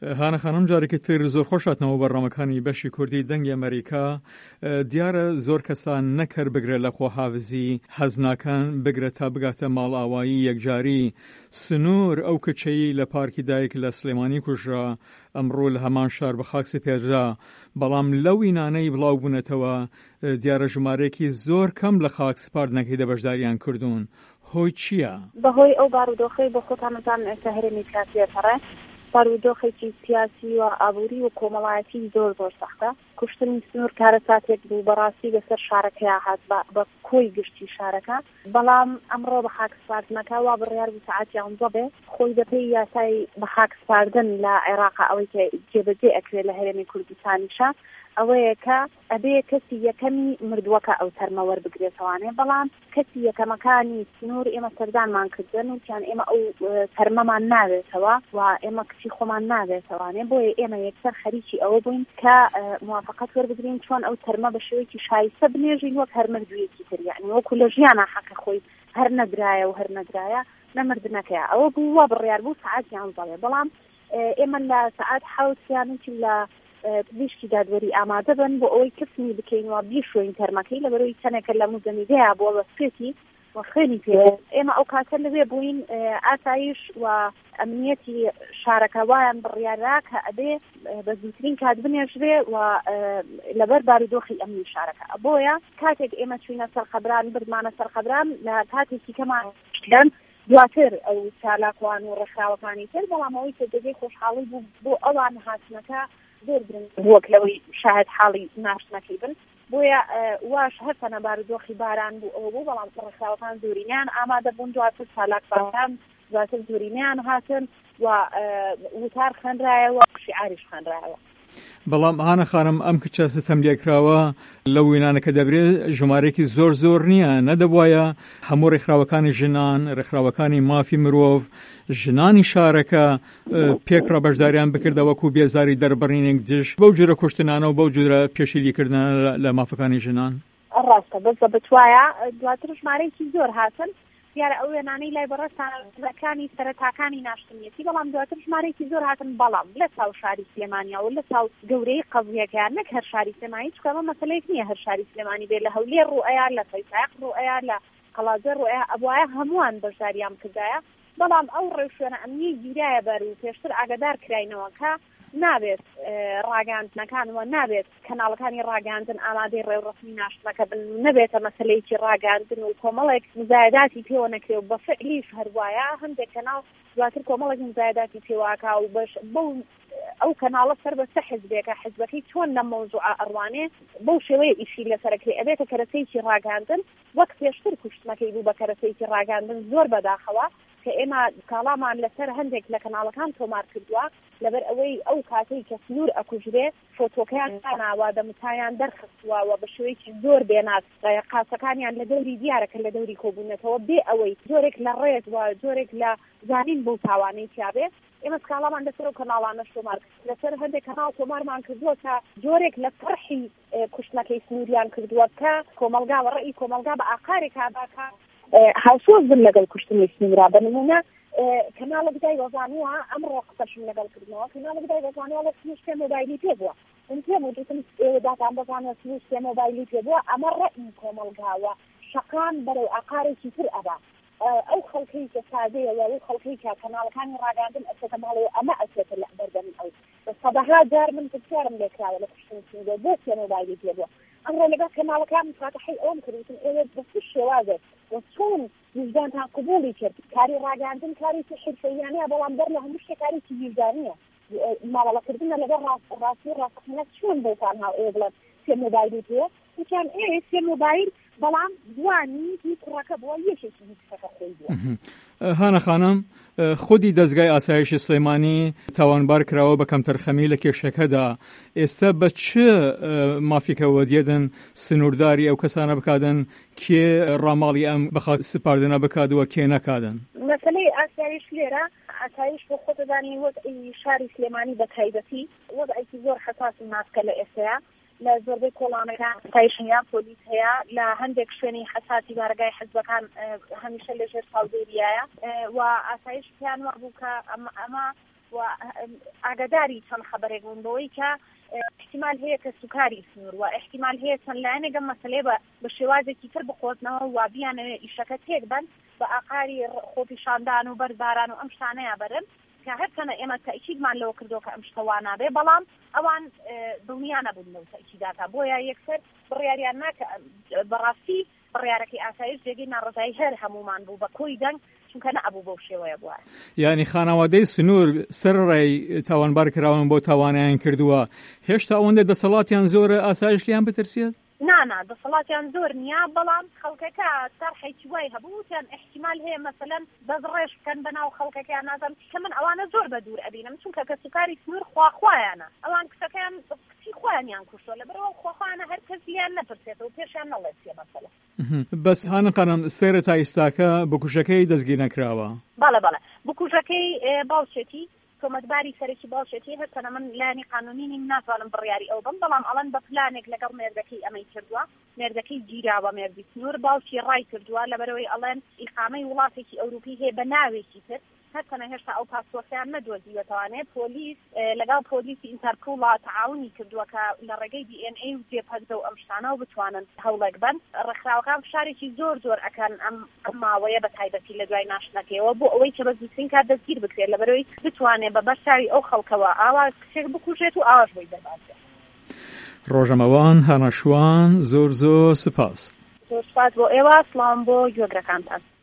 هانە خانم جارێکی تر زۆر خۆشاتنەوە بەڕامەکانی بەشی کوردی دەنگی ئەمریکا دیارە زۆر کەسان نەکەر بگرێت لە خۆحافزی حەزناکان بگرێت تا بگاتە ماڵ ئاوایی یەکجاری سنوور ئەو کچەی لە پارکی دایک لە سلێمانی کوژرا ئەمڕۆ لە هەمان شار بە خاکسی پێدرا بەڵام لەو ئینانەی بڵاو بوونەتەوە دیارە ژمارەیەکی زۆر کەم لە خاکسپاردنەکەی دەبەشداریان کردوون هۆی چییە؟ بەهۆی ئەو بارودۆخەی بە خۆتانەتان ئێستا هەرێمی کاسیەتەڕێ بارودۆخێکی سیاسی و ئابووری و کۆمەڵایەتی زۆر سەختە کوشتنی سنوور کارە ساتێک بوو بەڕاستی لەسەر شارەکەی هات بە کۆی گشتی شارەکە بەڵام ئەمڕۆ بە خاکسپاردنەکە وا بڕیار بوو سەعاتی 11 بێ خۆی دەپێی یاسای بە خاکسپاردن لە عێراق ئەوەی کە جێبەجێ ئەکرێت لە هەرێمی کوردستانیشە ئەوەیە کە ئەبێ کەسی یەکەمی مردووەکە ئەو تەرمە وەربگرێتەوانێ بەڵام کەسی یەکەمەکانی سنوور ئێمە سەردانمان کردن وتیان ئێمە ئەو تەرمەمان ناوێتەوە و ئێمە کچی خۆمان ناوێتەوانێ بۆیە ئێمە یەکسەر خەریکی ئەوە بووین کە موافقەت وەربگرین چۆن ئەو تەرمە بە شێوەیەکی شایستە بنێژین وەک هەر مردوویەکی تر یعنی وەکو لە ژیانە حەقە خۆی هەر نەدرایە و هەر نەدرایە نەمردنەکەیە ئەوە بوو وا بڕیار بوو سەعاتی 11 بەڵام ئێمە لە سەعات 7 لە پزیشکی دادوەری ئامادە بن بۆ ئەوەی کەسنی بکەین و بیشۆین تەرمەکەی لەبەرەوەی چەندێکە لە موزەمیدەیە بۆ بەسپێتی و خێنی پێ ئێمە ئەو کاتە لەوێ بووین ئاسایش و ئەمنیەتی شارەکە وایان بڕیارا کە ئەبێ بە زووترین کات بنێژرێ و لەبەر بارودۆخی ئەمنی شارەکە بۆیە کاتێک ئێمە چوینە سەرخەبران بردمانە سەرخەبران لە کاتێکی کەمان شتن دواتر ئەو چالاکوان و ڕێکخراوەکانی تر بەڵام ئەوەی کە دەبێ خۆشحاڵی بوو بۆ ئەوان هاتنەکە زۆر برن وەک لەوەی شاهد حاڵی ناشتنەکەی بن بۆیە واش هەرچەنە بارودۆخی باران بوو ئەوە بوو بەڵام ڕێکخراوەکان زۆرینیان ئامادە بوون دواتر چالاکوان دواتر زۆرینیان هاتن و وتار خوێنرایەوە و شیعاریش خوێنرایەوە بەڵام هانە خانم ئەم کچە ستەم لێکراوە لەو وینانەکە دەبرێت ژمارەیەکی زۆر نییە نەدەبوایە هەموو ڕێکخراوەکانی ژنان ڕێکخراوەکانی مافی مرۆڤ ژنانی شارەکە پێکڕە بەشداریان بکردە وەکو بێزاری دەربڕینێک دژ بەو جۆرە کوشتنانە و بەو جۆرە پێشیلیکردن لە مافەکانی ژنان ڕاستە بەس بتوایە دواتر ژمارەیەکی زۆر هاتن دیارە ئەو وێنانەی لای بەڕێستانەکانی سەرەتاکانی ناشتنیەتی بەڵام دواتر ژمارەیەکی زۆر هاتن بەڵام لە چاو شاری سلێمانیەوە لە چاو گەورەی قەزیەکەیان نەک هەر شاری سلێمانی چکە ئەمە مەسەلەیەک نییە هەر شاری سلێمانی بێت لە هەولێر ڕوئەیە لە فەیساق ڕوئەیە لە قەڵازێر ڕوئەیە ئەبوایە هەمووان بەشداریان کردایە بەڵام ئەو ڕێوشوێنە ئەمنی گیرایە بەر و پێشتر ئاگادار کراینەوە کە نابێت ڕاگەاندنەکانەوە نابێت کەناڵەکانی ڕاگەاندن ئامادەی ڕێوڕەسمی ناشتنەکە بن نەبێتە مەسەلەیەکی ڕاگەاندن و کۆمەڵێک مزایداتی پێوە نەکرێ و بە فعلیش هەروایە هەندێک کەناڵ دواتر کۆمەڵێک مزایداتی پێواکا و بەش بەو ئەو کەناڵە سەر بەسە حزبێکە حزبەکەی چۆن لە مەوزوع ئەڕوانێ بەو شێوەیە ئیشی لەسەرەکرێ ئەبێتە کەرەسەیەکی ڕاگەاندن وەک پێشتر کوشتنەکەی بوو بە کەرەسەیەکی ڕاگەاندن زۆر بەداخەوە کە ئێمە کاڵامان لەسەر هەندێک لە کەناڵەکان تۆمار کردووە لەبەر ئەوەی ئەو کاتەی کە سنوور ئەکوژرێ فۆتۆکەیان داناوە دەمتایان دەرخستووە بە شێوەیەکی زۆر بێنات قاسەکانیان لە دەوری دیارەکە لە دەوری کۆبوونەتەوە بێ ئەوەی جۆرێک لە ڕێز و جۆرێک لە زانین بۆ تاوانەی تیابێ ئێمە سکاڵامان لەسەر و کەناڵانەش تۆمار لەسەر هەندێک کەناڵ تۆمارمان کردووە کە جۆرێک لە فەرحی کوشتنەکەی سنووریان کردووە کە کۆمەلگا و ڕێی کۆمەلگا بە ئاقارێک ئاباکە هاوسۆز بن لەگەڵ کوشتنی سنوورا بنمونە کەناڵە بدای وەزانووە ئەمڕۆ قسەشم لەگەڵ کردنەوە کەناڵە بدای وەزانووە لە سنووشتێ مۆبایلی پێ بووە من پێم وتم ئێوەداتان بەزانە سنووشتێ مۆبایلی پێ بووە ئەمە ڕەئی کۆمەلگاوە شەقان بەرەو ئاقارێکی تر ئەبا ئەو خەڵکەی کە سادەیە و ئەو خەڵکەی کە کەناڵەکانی ڕاگەاندن ئەچێتە ماڵەوە ئەمە ئەچێتە لە بەردەمی ئەو سەدەها جار من پرسیارم لێکراوە لە کوشتنی سنوورە بۆ چێ مۆبایلی پێ بووە ئەمڕۆ لەگەڵ کەناڵەکان فاتحەی ئەوم کردوتم ئێوە بە چ شێوازێک و چۆن وجدانتان قبوڵی کرد کاری ڕاگەاندن کارێکی حرفەییانەیە بەڵام بەر لە هەموو شتێک کارێکی وجدانیە ماوەڵەکردنە لەگەڵ ڕاستی ڕاستەقینە چۆن بۆتان هاو ئێوە بڵێن سێ مۆبایلی پێ وتیان سێ مۆبایل بەڵام دوانی هیچ ڕاکە بووە یەکێکی هیچ شەکە خۆی بووە هانە خانم خودی دەستگای ئاسایشی سلێمانی تاوانبار کراوە بە کەمتەرخەمی لە کێشەکەدا ئێستا بە چ مافیکەوە دێدن سنوورداری ئەو کەسانە بکادن کێ ڕاماڵی ئەم بەخات سپاردنە بکادوە کێ نەکادن مەسەلەی ئاسایش لێرە ئاسایش بۆ خۆتدانی وەزعی شاری سلێمانی بە تایبەتی وەزعێکی زۆر حەساس ناسکە لە ئێستایا لە زۆربەی کۆڵانەکان ئاسایشیان پۆلیس هەیە لە هەندێک شوێنی حەساسی بارگای حزبەکان هەمیشە لەژێر چاودێریایە و ئاسایش پیان وا بوو کە ئەمە ئاگاداری چەند خەبەرێک بوون بەوەی کە احتیمال هەیە کە سوکاری سنوور و احتیمال هەیە چەند لایەنێک ئەم مەسەلەیە بە شێوازێکی تر بخۆتنەوە و بیانەوێ ئیشەکە تێک بن بە ئاقاری خۆپیشاندان و بەرباران و ئەم شتانەیە بەرن کە هەرچەنە ئێمە تەئکیدمان لەوە کردو کە ئەم شتە وا نابێ بەڵام ئەوان دڵنیا نەبوون لەو تەئکیداتە بۆیە یەکسەر بڕیاریان ناکە بەڕاستی بڕیارەکەی ئاسایش جێگەی ناڕزایی هەر هەمومان بوو بە کۆی دەنگ چونکە نەبوو بەو شێوەیە بووە. یعنی خانەوادەی سنوور سەرڕای تاوانبار کراون بۆ تاوانیان کردووە هێشتا ئەوەندە دەسەڵاتیان زۆرە ئاسایشیان بترسێت؟ نانا دەسەڵاتیان زۆر نییە بەڵام خەڵکەکە تەرحێکی وای هەبووتیان احتیمال هەیە مەسەلەن دەزڕێژ بکەن بەناو خەڵکەکەیان نازانم کە من ئەوانە زۆر بە دوور ئەبینم چونکە کە سوکاری سنوور خواخوایانە ئەوان کچەکەیان کچی خۆیانیان کوشتووە لەبەرەوە خواخوایانە هەر کەس لیان نەپرسێتەوە پێشیان نەڵێت چیە مەسەلە. بەس هانقەنم سێرەتا ئێستاکە بکوژەکەی دەستگیر نەکراوە؟ بەڵێ بکوژەکەی باوچێتی کۆمەتباری سەرەکی باوچێتی هەرچەنە من لایەنی قانونی ناتوانم بڕیاری ئەو بم بەڵام ئەڵەن بە پلانێک لەگەڵ مێردەکەی ئەمەی کردووە مێردەکەی گیراوە مێردی سنوور باوکی ڕای کردووە لەبەرەوەی ئەڵێن ئیقامەی وڵاتێکی ئەوروپی هەیە بە ناوێکی تر هەرچەنە هێشتا ئەو پاسپۆرتیان نەدۆزیوەتەوانێت پۆلیس لەگەڵ پۆلیسی ئینتەرپۆڵ تعاونی کردووە کە لە ڕێگەی DNA و جێپەرزە و ئەم شتانە و بتوانن هەوڵێک بن ڕێکخراوەکان فشارێکی زۆر ئەکەن ئەم ماوەیە بە تایبەتی لە دوای ناشنەکەیەوە بۆ ئەوەی کە بە زووترین کات دەستگیر بکرێت لەبەرەوەی بتوانێت بە بەرچاوی ئەو خەڵکەوە ئاوا کچێک بکوژێت و ئاواش بۆی دەباتێت. ڕۆژەمەوان هەناشوان زۆر سپاس. زۆر سپاس بۆ ئێوە سڵام بۆ گوێگرەکانتان.